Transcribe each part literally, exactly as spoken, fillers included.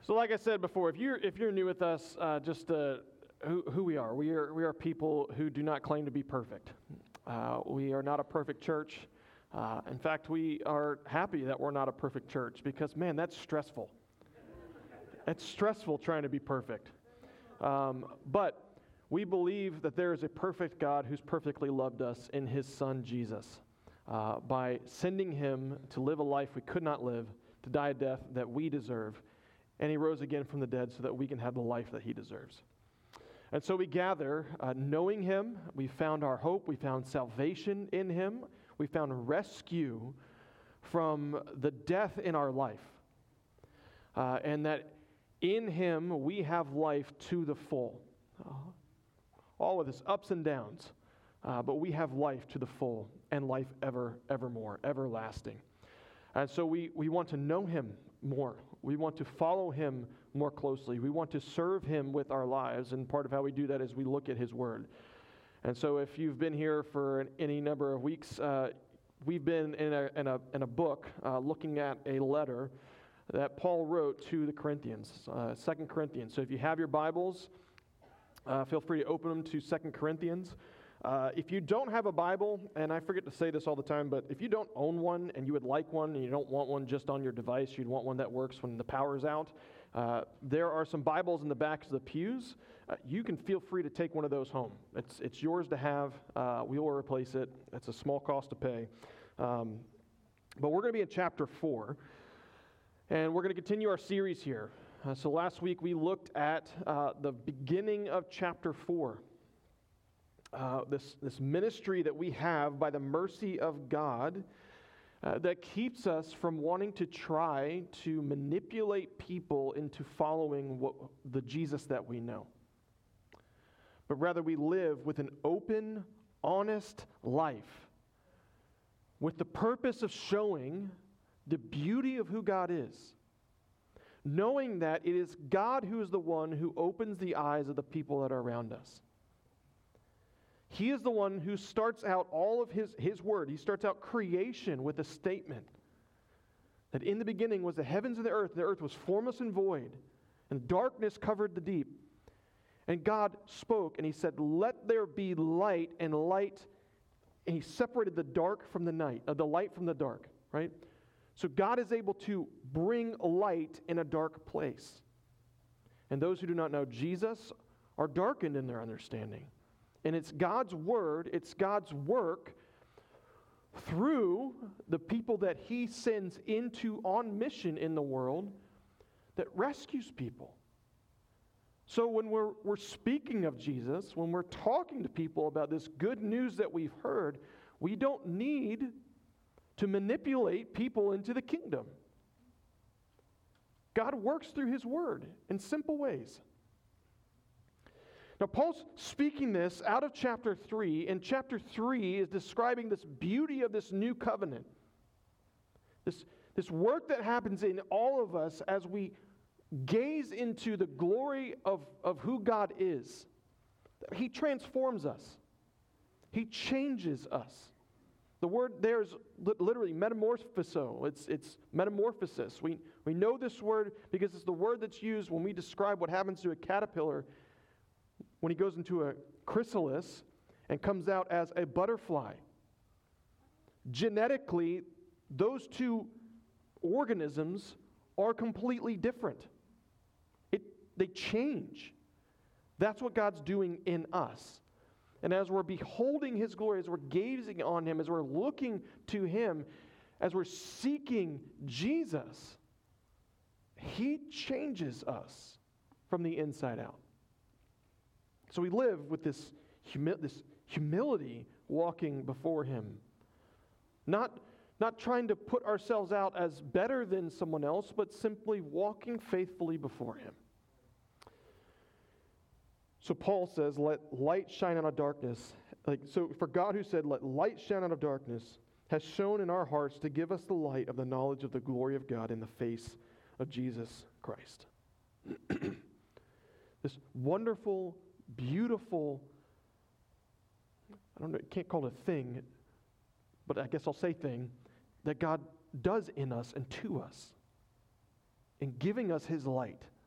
So, like I said before, if you're if you're new with us, uh, just uh, who who we are, we are we are people who do not claim to be perfect. Uh, we are not a perfect church. Uh, in fact, we are happy that we're not a perfect church because, man, that's stressful. It's stressful trying to be perfect. Um, but we believe that there is a perfect God who's perfectly loved us in His Son Jesus, uh, by sending Him to live a life we could not live, to die a death that we deserve. And He rose again from the dead so that we can have the life that He deserves. And so we gather, uh, knowing Him, we found our hope, we found salvation in Him, we found rescue from the death in our life. Uh, and that in Him we have life to the full. Uh, all of this, ups and downs, uh, but we have life to the full and life ever, evermore, everlasting. And so we, we want to know Him more. We want to follow Him more closely. We want to serve Him with our lives, and part of how we do that is we look at His Word. And so if you've been here for an, any number of weeks, uh, we've been in a, in a, in a book uh, looking at a letter that Paul wrote to the Corinthians, uh, Second Corinthians. So if you have your Bibles, uh, feel free to open them to Second Corinthians. Uh, if you don't have a Bible, and I forget to say this all the time, but if you don't own one and you would like one and you don't want one just on your device, you'd want one that works when the power's out, uh, there are some Bibles in the backs of the pews. Uh, you can feel free to take one of those home. It's it's yours to have. Uh, we will replace it. It's a small cost to pay. Um, but we're going to be in chapter four, and we're going to continue our series here. Uh, so last week we looked at uh, the beginning of chapter four. Uh, this, this ministry that we have by the mercy of God uh, that keeps us from wanting to try to manipulate people into following what, the Jesus that we know. But rather we live with an open, honest life with the purpose of showing the beauty of who God is, knowing that it is God who is the one who opens the eyes of the people that are around us. He is the one who starts out all of his, his word. He starts out creation with a statement that in the beginning was the heavens and the earth. The earth was formless and void, and darkness covered the deep. And God spoke, and He said, "Let there be light," and light, and He separated the dark from the night, uh, the light from the dark, right? So God is able to bring light in a dark place. And those who do not know Jesus are darkened in their understanding. And it's God's word, it's God's work through the people that He sends into on mission in the world that rescues people. So when we're, we're speaking of Jesus, when we're talking to people about this good news that we've heard, we don't need to manipulate people into the kingdom. God works through His word in simple ways. Now, Paul's speaking this out of chapter three, and chapter three is describing this beauty of this new covenant. This, this work that happens in all of us as we gaze into the glory of, of who God is. He transforms us. He changes us. The word there is literally metamorphoso. It's, it's metamorphosis. We, we know this word because it's the word that's used when we describe what happens to a caterpillar when he goes into a chrysalis and comes out as a butterfly. Genetically, those two organisms are completely different. It, they change. That's what God's doing in us. And as we're beholding His glory, as we're gazing on Him, as we're looking to Him, as we're seeking Jesus, He changes us from the inside out. So we live with this, humi- this humility walking before Him. Not, not trying to put ourselves out as better than someone else, but simply walking faithfully before Him. So Paul says, "Let light shine out of darkness." Like, so for God who said, "Let light shine out of darkness," has shone in our hearts to give us the light of the knowledge of the glory of God in the face of Jesus Christ. This wonderful, beautiful, I don't know, can't call it a thing, but I guess I'll say thing, that God does in us and to us in giving us His light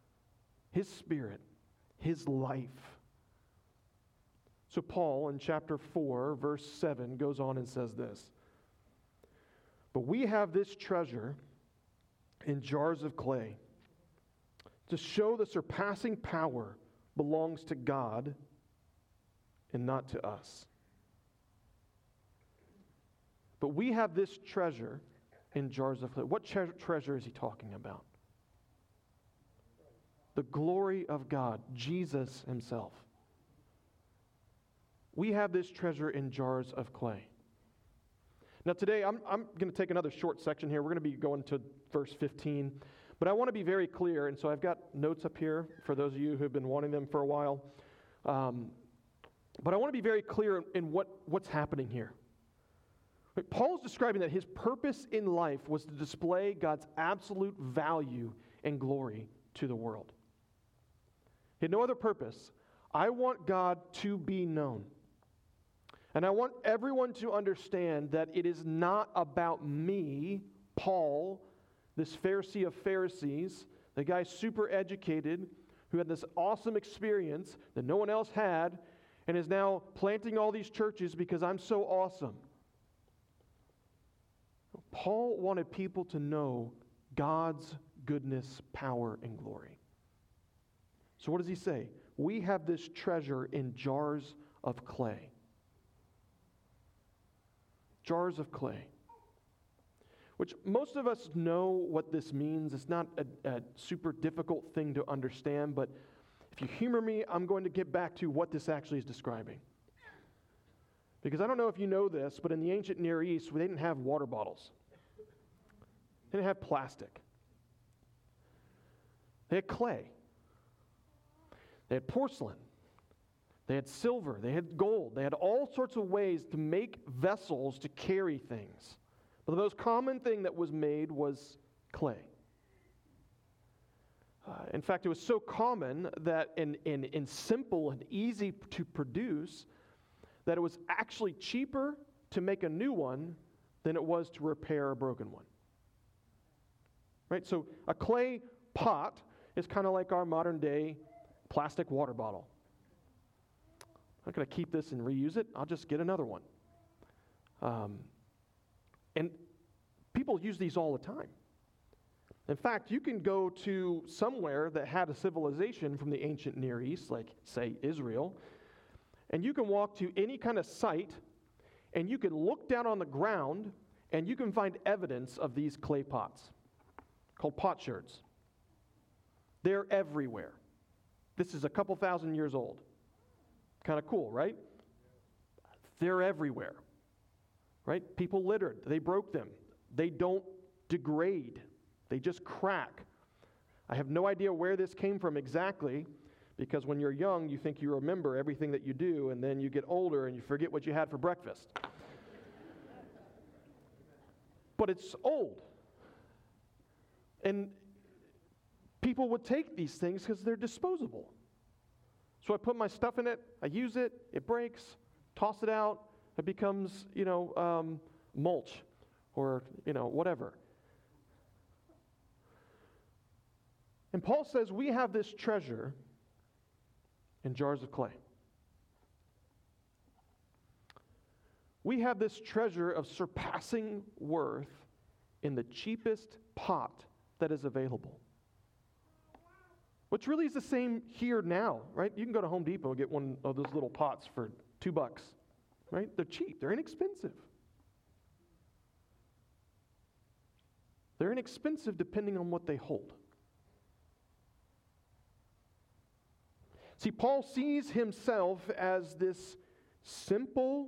His Spirit, His life. So Paul in chapter four, verse seven, goes on and says this. But we have this treasure in jars of clay to show the surpassing power belongs to God and not to us. But we have this treasure in jars of clay. What tre- treasure is he talking about? The glory of God, Jesus himself. We have this treasure in jars of clay. Now today, I'm, I'm going to take another short section here. We're going to be going to verse fifteen. But I want to be very clear, and so I've got notes up here for those of you who have been wanting them for a while. Um, but I want to be very clear in what, what's happening here. Paul's describing that his purpose in life was to display God's absolute value and glory to the world. He had no other purpose. I want God to be known. And I want everyone to understand that it is not about me, Paul, this Pharisee of Pharisees, the guy super educated who had this awesome experience that no one else had and is now planting all these churches because I'm so awesome. Paul wanted people to know God's goodness, power, and glory. So what does he say? We have this treasure in jars of clay. Jars of clay. Which most of us know what this means. It's not a, a super difficult thing to understand, but if you humor me, I'm going to get back to what this actually is describing. Because I don't know if you know this, but in the ancient Near East, they didn't have water bottles. They didn't have plastic. They had clay. They had porcelain. They had silver. They had gold. They had all sorts of ways to make vessels to carry things. But the most common thing that was made was clay. Uh, in fact, it was so common that in, in, in simple and easy to produce that it was actually cheaper to make a new one than it was to repair a broken one. Right? So a clay pot is kind of like our modern day plastic water bottle. I'm not going to keep this and reuse it. I'll just get another one. Um, and people use these all the time. In fact, you can go to somewhere that had a civilization from the ancient Near East, like, say, Israel, and you can walk to any kind of site, and you can look down on the ground, and you can find evidence of these clay pots, called potsherds. They're everywhere. This is a couple thousand years old. Kind of cool, right? They're everywhere. Right? People littered. They broke them. They don't degrade. They just crack. I have no idea where this came from exactly, because when you're young, you think you remember everything that you do, and then you get older and you forget what you had for breakfast. But it's old. And people would take these things because they're disposable. So I put my stuff in it, I use it, it breaks, toss it out, it becomes, you know, um, mulch or, you know, whatever. And Paul says we have this treasure in jars of clay. We have this treasure of surpassing worth in the cheapest pot that is available. Which really is the same here now, right? You can go to Home Depot and get one of those little pots for two bucks, right? They're cheap. They're inexpensive. They're inexpensive depending on what they hold. See, Paul sees himself as this simple,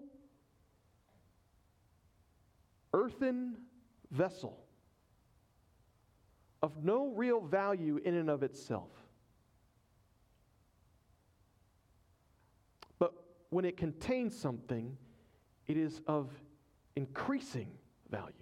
earthen vessel of no real value in and of itself. But when it contains something, it is of increasing value.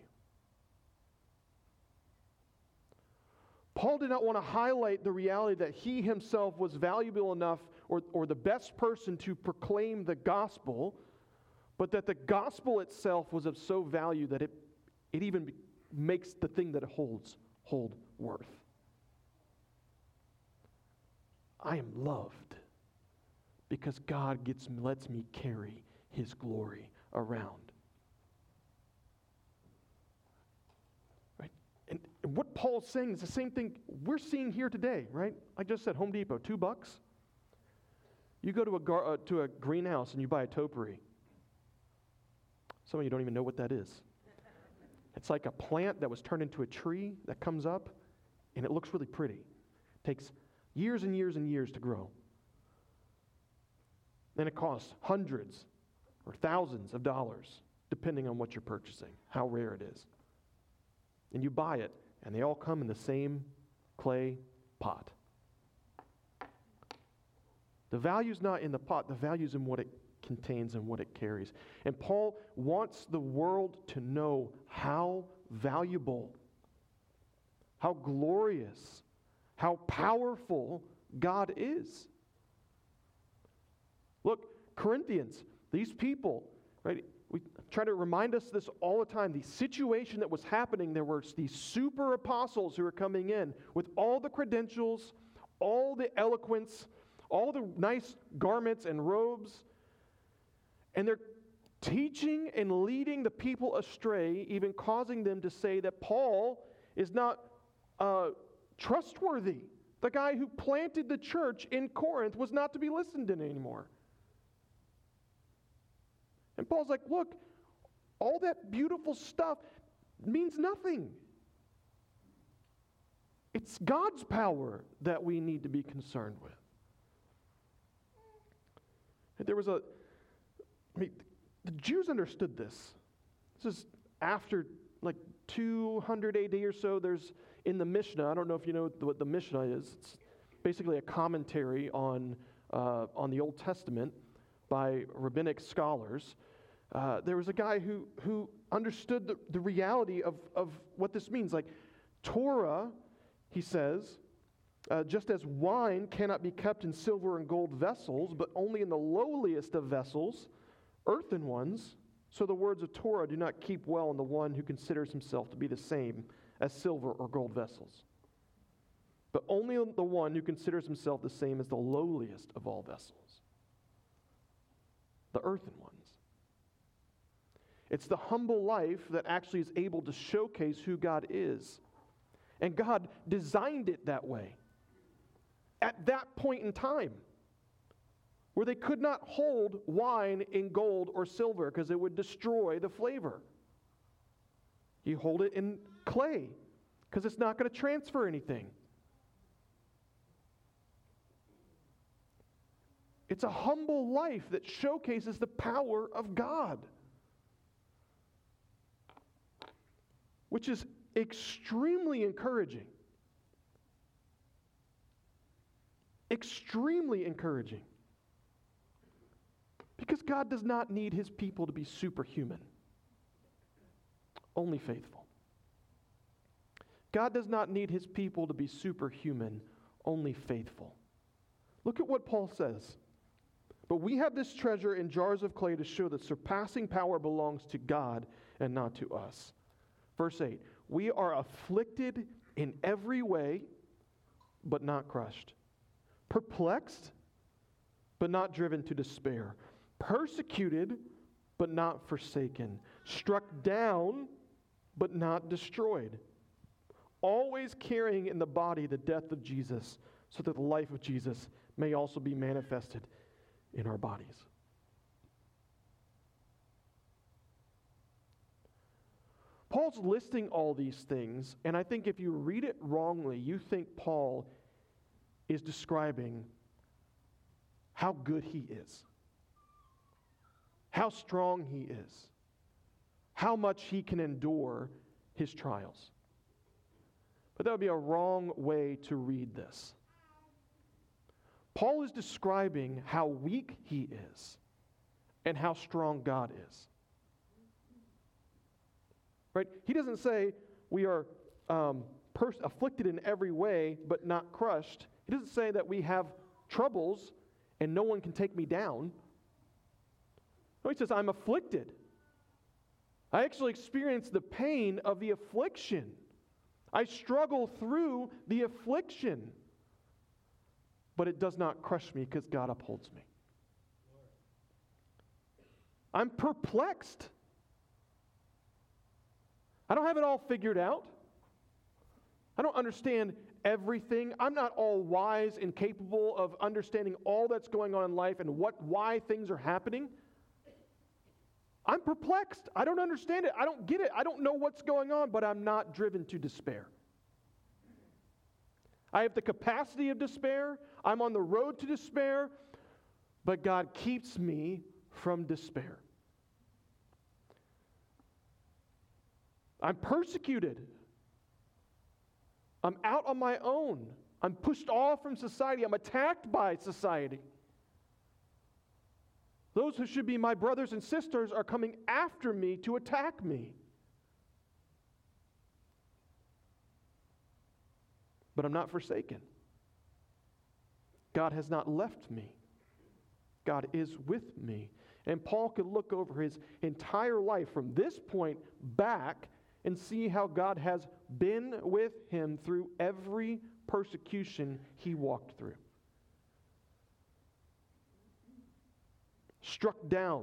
Paul did not want to highlight the reality that he himself was valuable enough or, or the best person to proclaim the gospel, but that the gospel itself was of so value that it, it even be, makes the thing that it holds hold worth. I am loved because God gets lets me carry his glory around. Right? And, and what Paul's saying is the same thing we're seeing here today, right? I just said Home Depot, two bucks. You go to a gar- uh, to a greenhouse and you buy a topiary. Some of you don't even know what that is. It's like a plant that was turned into a tree that comes up, and it looks really pretty. It takes years and years and years to grow. Then it costs hundreds or thousands of dollars, depending on what you're purchasing, how rare it is. And you buy it, and they all come in the same clay pot. The value's not in the pot, the value's in what it contains and what it carries. And Paul wants the world to know how valuable, how glorious, how powerful God is. Look, Corinthians, these people, right? We try to remind us this all the time. The situation that was happening, there were these super apostles who were coming in with all the credentials, all the eloquence, all the nice garments and robes, and they're teaching and leading the people astray, even causing them to say that Paul is not uh, trustworthy. The guy who planted the church in Corinth was not to be listened to anymore. And Paul's like, look, all that beautiful stuff means nothing. It's God's power that we need to be concerned with. And there was a, I mean, the Jews understood this. This is after like two hundred A D or so. There's in the Mishnah, I don't know if you know what the Mishnah is. It's basically a commentary on, uh, on the Old Testament by rabbinic scholars. Uh, there was a guy who, who understood the, the reality of, of what this means. Like Torah, he says, uh, just as wine cannot be kept in silver and gold vessels, but only in the lowliest of vessels, earthen ones, so the words of Torah do not keep well in the one who considers himself to be the same as silver or gold vessels, but only in the one who considers himself the same as the lowliest of all vessels, the earthen ones. It's the humble life that actually is able to showcase who God is. And God designed it that way. At that point in time, where they could not hold wine in gold or silver because it would destroy the flavor. You hold it in clay because it's not going to transfer anything. It's a humble life that showcases the power of God, which is extremely encouraging. Extremely encouraging. Because God does not need his people to be superhuman, only faithful. God does not need his people to be superhuman, only faithful. Look at what Paul says. But we have this treasure in jars of clay to show that surpassing power belongs to God and not to us. Verse eight, we are afflicted in every way, but not crushed. Perplexed, but not driven to despair. Persecuted, but not forsaken. Struck down, but not destroyed. Always carrying in the body the death of Jesus, so that the life of Jesus may also be manifested in our bodies. Paul's listing all these things, and I think if you read it wrongly, you think Paul is describing how good he is, how strong he is, how much he can endure his trials. But that would be a wrong way to read this. Paul is describing how weak he is and how strong God is. Right? He doesn't say we are um, pers- afflicted in every way but not crushed. He doesn't say that we have troubles and no one can take me down. No, he says I'm afflicted. I actually experience the pain of the affliction. I struggle through the affliction. but it does not crush me because God upholds me. I'm perplexed. I don't have it all figured out. I don't understand everything. I'm not all wise and capable of understanding all that's going on in life and what why things are happening. I'm perplexed. I don't understand it. I don't get it. I don't know what's going on, but I'm not driven to despair. I have the capacity of despair. I'm on the road to despair, but God keeps me from despair. I'm persecuted. I'm out on my own. I'm pushed off from society. I'm attacked by society. Those who should be my brothers and sisters are coming after me to attack me. But I'm not forsaken. God has not left me. God is with me. And Paul could look over his entire life from this point back and see how God has been with him through every persecution he walked through. Struck down,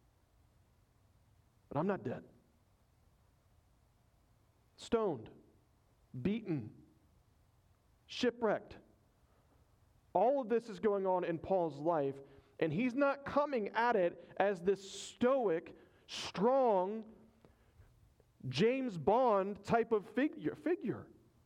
but I'm not dead. Stoned, beaten, shipwrecked. All of this is going on in Paul's life, and he's not coming at it as this stoic, strong, James Bond type of figure. figure.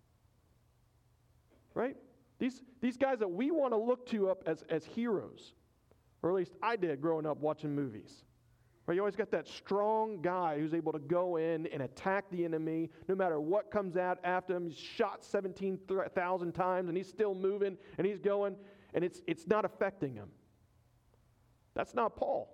Right? These, these guys that we want to look to up as, as heroes, or at least I did growing up watching movies. Right? You always got that strong guy who's able to go in and attack the enemy no matter what comes out after him. He's shot seventeen thousand times and he's still moving and he's going, and it's, it's not affecting him. That's not Paul.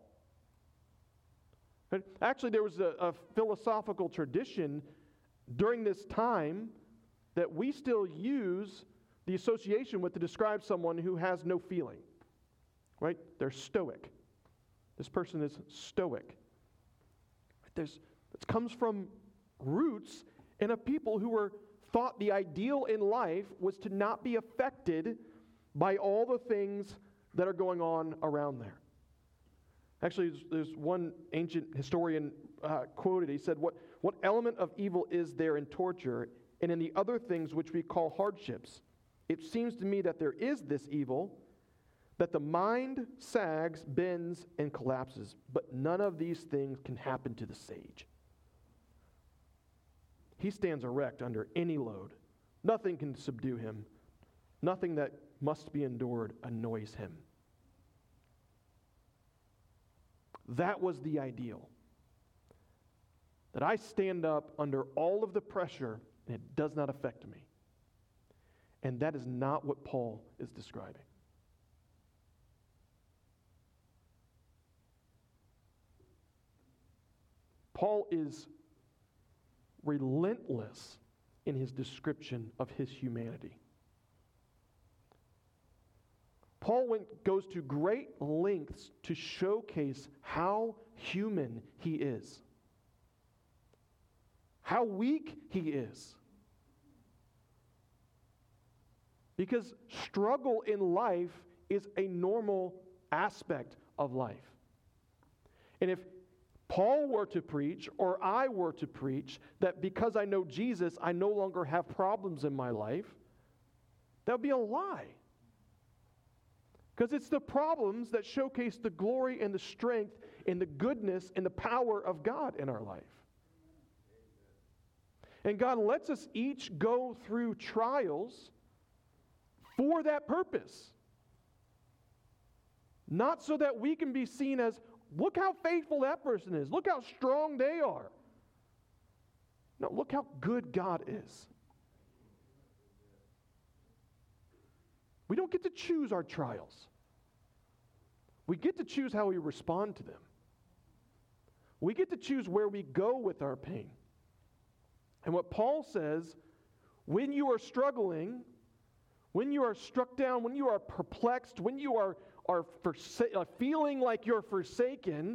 Actually, there was a, a philosophical tradition during this time that we still use the association with to describe someone who has no feeling. Right? They're stoic. This person is stoic. There's, it comes from roots in a people who were thought the ideal in life was to not be affected by all the things that are going on around there. Actually, there's, there's one ancient historian uh, quoted. He said, what, what element of evil is there in torture and in the other things which we call hardships? It seems to me that there is this evil, that the mind sags, bends, and collapses, but none of these things can happen to the sage. He stands erect under any load. Nothing can subdue him. Nothing that must be endured annoys him. That was the ideal. That I stand up under all of the pressure and it does not affect me. And that is not what Paul is describing. Paul is relentless in his description of his humanity. Paul went, goes to great lengths to showcase how human he is, how weak he is. Because struggle in life is a normal aspect of life. And if Paul were to preach, or I were to preach, that because I know Jesus, I no longer have problems in my life, that would be a lie. Because it's the problems that showcase the glory and the strength and the goodness and the power of God in our life. And God lets us each go through trials for that purpose. Not so that we can be seen as, look how faithful that person is. Look how strong they are. No, look how good God is. We don't get to choose our trials. We get to choose how we respond to them. We get to choose where we go with our pain. And what Paul says, when you are struggling, when you are struck down, when you are perplexed, when you are, are forsa- uh, feeling like you're forsaken,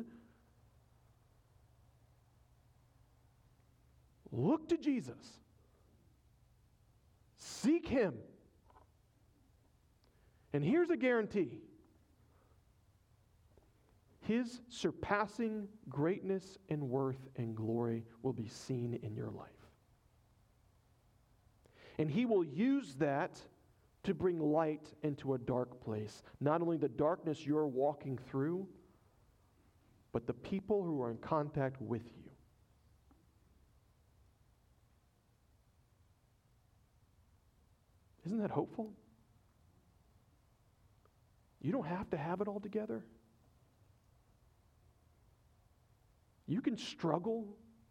look to Jesus. Seek Him. And here's a guarantee. His surpassing greatness and worth and glory will be seen in your life. And He will use that to bring light into a dark place. Not only the darkness you're walking through, but the people who are in contact with you. Isn't that hopeful? You don't have to have it all together. You can struggle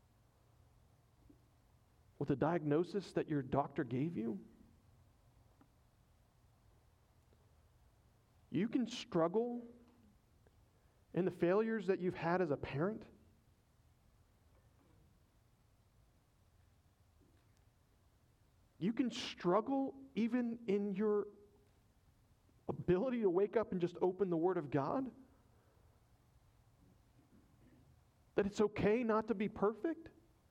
with the diagnosis that your doctor gave you. You can struggle in the failures that you've had as a parent. You can struggle even in your ability to wake up and just open the Word of God. That it's okay not to be perfect.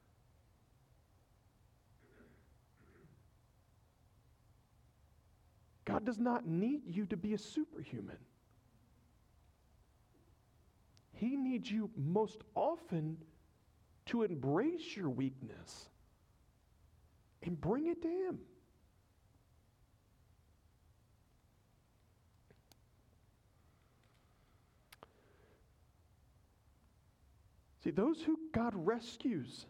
God does not need you to be a superhuman. He needs you most often to embrace your weakness and bring it to Him. See, those who God rescues,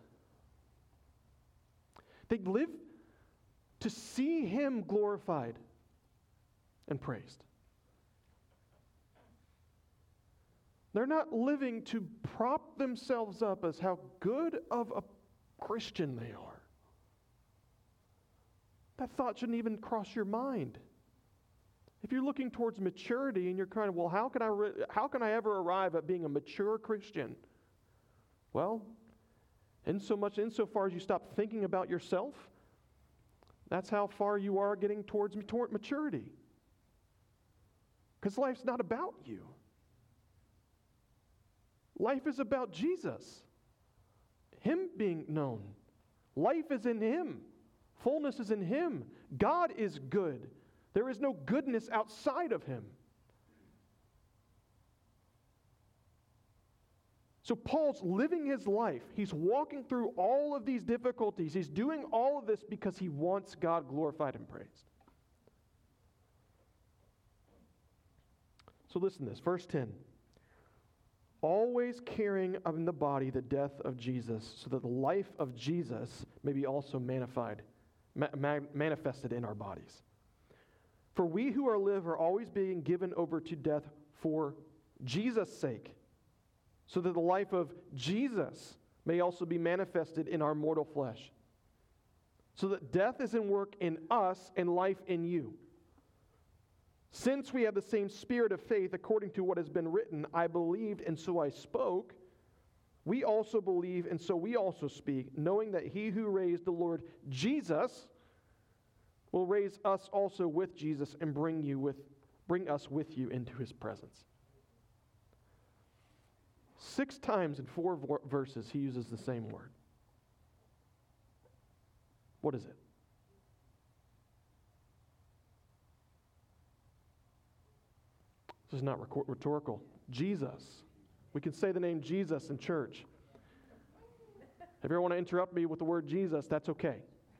they live to see Him glorified and praised. They're not living to prop themselves up as how good of a Christian they are. That thought shouldn't even cross your mind. If you're looking towards maturity and you're kind of, well, how can I re- how can I ever arrive at being a mature Christian? Well, in so much, insofar as you stop thinking about yourself, that's how far you are getting towards maturity. Because life's not about you. Life is about Jesus. Him being known. Life is in Him. Fullness is in Him. God is good. There is no goodness outside of Him. So Paul's living his life. He's walking through all of these difficulties. He's doing all of this because he wants God glorified and praised. So listen to this. Verse ten. Always carrying in the body the death of Jesus, so that the life of Jesus may be also magnified, ma- ma- manifested in our bodies. For we who are live are always being given over to death for Jesus' sake, so that the life of Jesus may also be manifested in our mortal flesh. So that death is in work in us and life in you. Since we have the same spirit of faith, according to what has been written, I believed and so I spoke, we also believe and so we also speak, knowing that He who raised the Lord Jesus will raise us also with Jesus and bring you with, bring us with you into His presence. Six times in four verses, he uses the same word. What is it? This is not rhetorical. Jesus. We can say the name Jesus in church. If you ever want to interrupt me with the word Jesus, that's okay.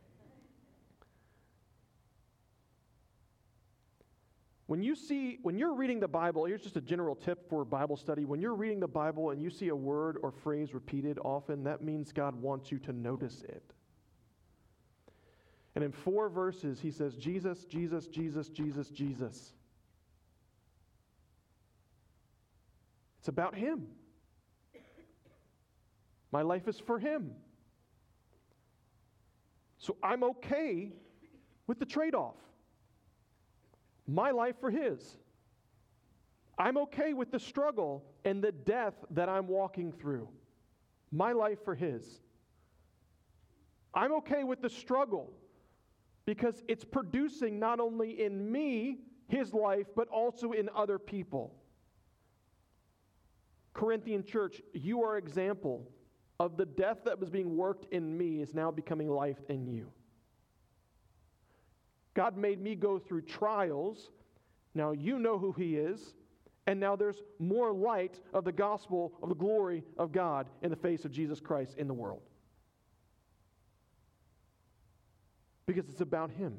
When you see, when you're reading the Bible, here's just a general tip for Bible study. When you're reading the Bible and you see a word or phrase repeated often, that means God wants you to notice it. And in four verses, he says, Jesus, Jesus, Jesus, Jesus, Jesus. It's about Him. My life is for Him. So I'm okay with the trade-off. My life for His. I'm okay with the struggle and the death that I'm walking through. My life for His. I'm okay with the struggle because it's producing not only in me His life, but also in other people. Corinthian church, you are an example of the death that was being worked in me is now becoming life in you. God made me go through trials Now you know who he is, and now there's more light of the gospel of the glory of God in the face of Jesus Christ in the world. Because it's about him.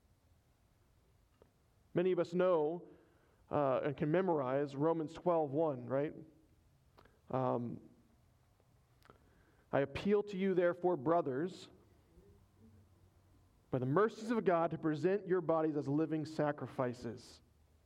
Many of us know uh, and can memorize Romans twelve one, right? Um, I appeal to you, therefore, brothers, by the mercies of God, to present your bodies as living sacrifices,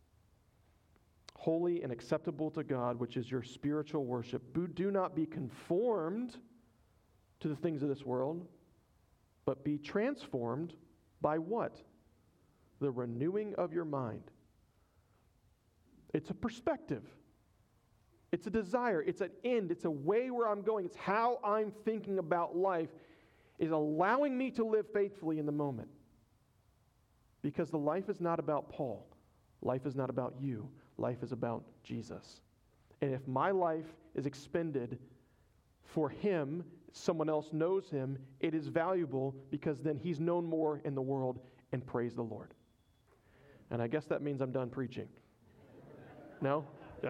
holy and acceptable to God, which is your spiritual worship. Do not be conformed to the things of this world, but be transformed by what? The renewing of your mind. It's a perspective. It's a desire. It's an end. It's a way where I'm going. It's how I'm thinking about life is allowing me to live faithfully in the moment. Because the life is not about Paul. Life is not about you. Life is about Jesus. And if my life is expended for him, someone else knows him, it is valuable because then he's known more in the world, and praise the Lord. And I guess that means I'm done preaching. No? Yeah.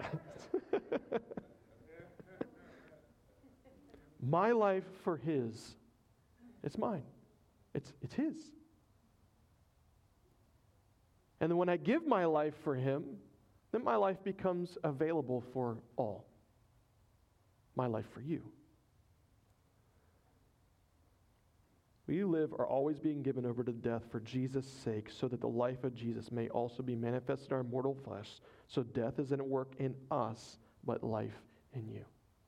My life for his, it's mine. It's, it's his. And then when I give my life for him, then my life becomes available for all. My life for you. We who live are always being given over to death for Jesus' sake, so that the life of Jesus may also be manifested in our mortal flesh. So death isn't at work in us, but life in you.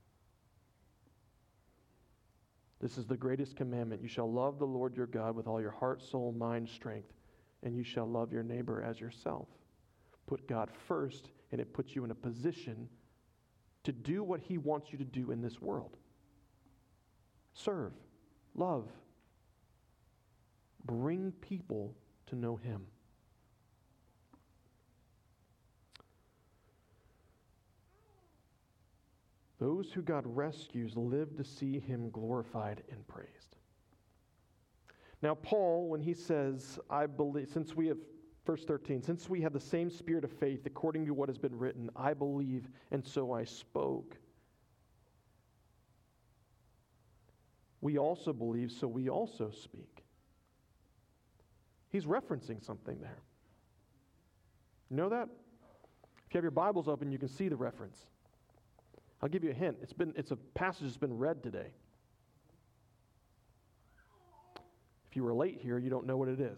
This is the greatest commandment. You shall love the Lord your God with all your heart, soul, mind, strength, and you shall love your neighbor as yourself. Put God first, and it puts you in a position to do what he wants you to do in this world. Serve, love, bring people to know him. Those who God rescues live to see him glorified and praised. Now, Paul, when he says, I believe, since we have, verse thirteen, since we have the same spirit of faith, according to what has been written, I believe, and so I spoke. We also believe, so we also speak. He's referencing something there. You know that? If you have your Bibles open, you can see the reference. I'll give you a hint. It's been it's a passage that's been read today. If you were late here, you don't know what it is.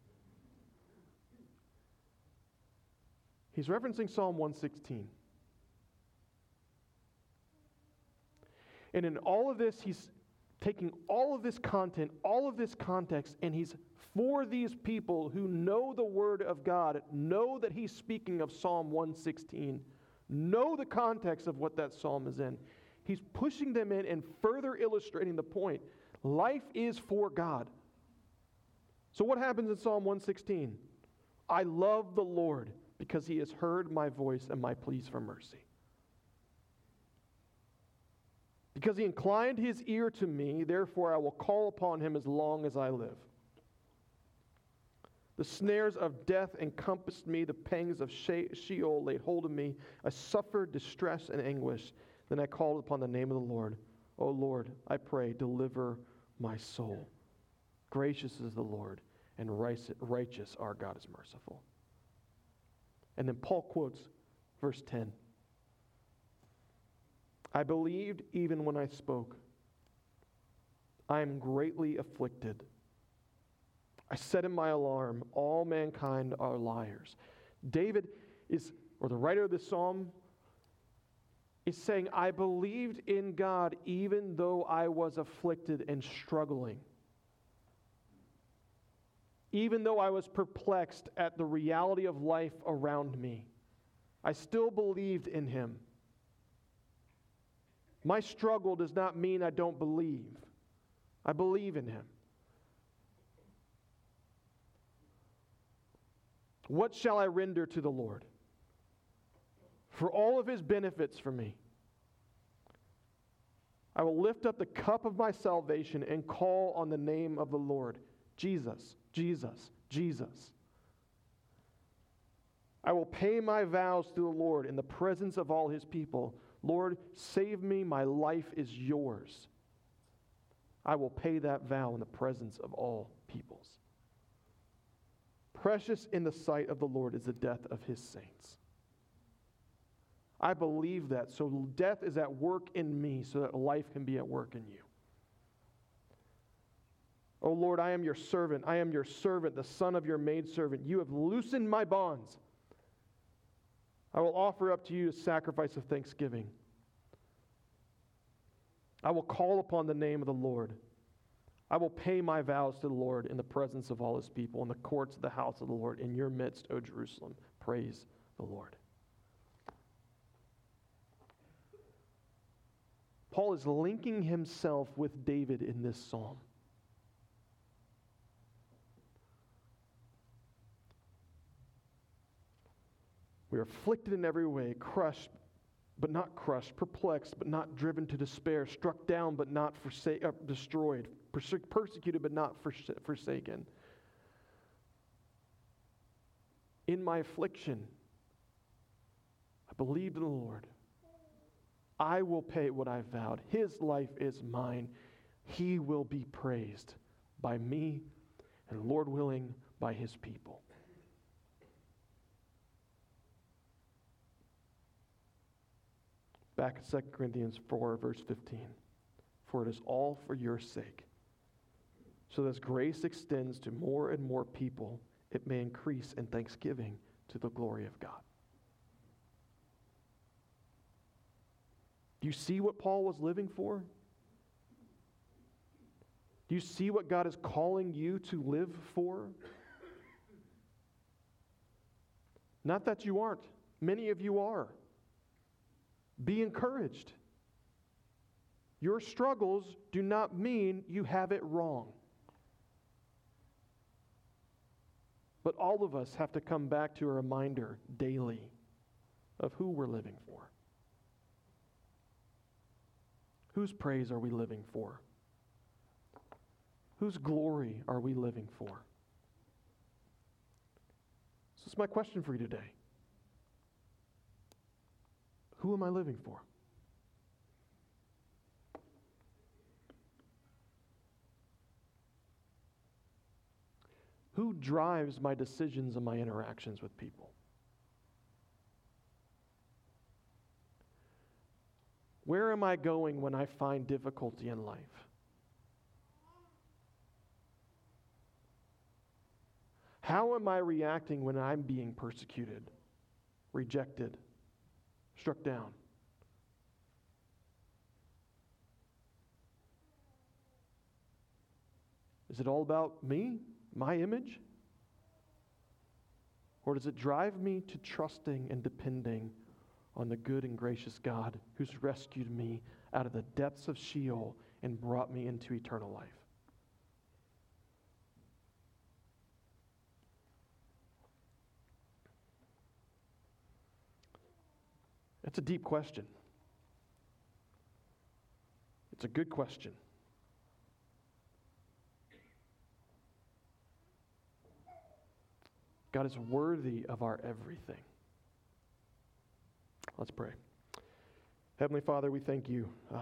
He's referencing Psalm one sixteen. And in all of this, he's taking all of this content, all of this context, and he's for these people who know the Word of God, know that he's speaking of Psalm one sixteen, know the context of what that psalm is in. He's pushing them in and further illustrating the point. Life is for God. So what happens in Psalm one sixteen? I love the Lord because he has heard my voice and my pleas for mercy. Because he inclined his ear to me, therefore I will call upon him as long as I live. The snares of death encompassed me, the pangs of Sheol laid hold of me. I suffered distress and anguish. Then I called upon the name of the Lord. O Lord, I pray, deliver my soul. Gracious is the Lord, and righteous our God is merciful. And then Paul quotes verse ten. I believed even when I spoke. I am greatly afflicted. I said in my alarm, all mankind are liars. David is, or the writer of this psalm, is saying, I believed in God even though I was afflicted and struggling. Even though I was perplexed at the reality of life around me, I still believed in him. My struggle does not mean I don't believe. I believe in him. What shall I render to the Lord for all of his benefits for me? I will lift up the cup of my salvation and call on the name of the Lord. Jesus, Jesus, Jesus. I will pay my vows to the Lord in the presence of all his people. Lord, save me. My life is yours. I will pay that vow in the presence of all peoples. Precious in the sight of the Lord is the death of his saints. I believe that. So death is at work in me so that life can be at work in you. O Lord, I am your servant. I am your servant, the son of your maidservant. You have loosened my bonds. I will offer up to you a sacrifice of thanksgiving. I will call upon the name of the Lord. I will pay my vows to the Lord in the presence of all his people, in the courts of the house of the Lord, in your midst, O Jerusalem. Praise the Lord. Paul is linking himself with David in this psalm. We are afflicted in every way, crushed, but not crushed, perplexed, but not driven to despair, struck down, but not forsa- uh, destroyed, perse- persecuted, but not forsa- forsaken. In my affliction, I believed in the Lord. I will pay what I vowed. His life is mine. He will be praised by me, and Lord willing, by his people. Back in Second Corinthians four, verse fifteen. For it is all for your sake. So as grace extends to more and more people, it may increase in thanksgiving to the glory of God. Do you see what Paul was living for? Do you see what God is calling you to live for? Not that you aren't. Many of you are. Be encouraged. Your struggles do not mean you have it wrong. But all of us have to come back to a reminder daily of who we're living for. Whose praise are we living for? Whose glory are we living for? This is my question for you today. Who am I living for? Who drives my decisions and my interactions with people? Where am I going when I find difficulty in life? How am I reacting when I'm being persecuted, rejected, struck down? Is it all about me, my image? Or does it drive me to trusting and depending on the good and gracious God who's rescued me out of the depths of Sheol and brought me into eternal life? It's a deep question. It's a good question. God is worthy of our everything. Let's pray. Heavenly Father, we thank you. Uh,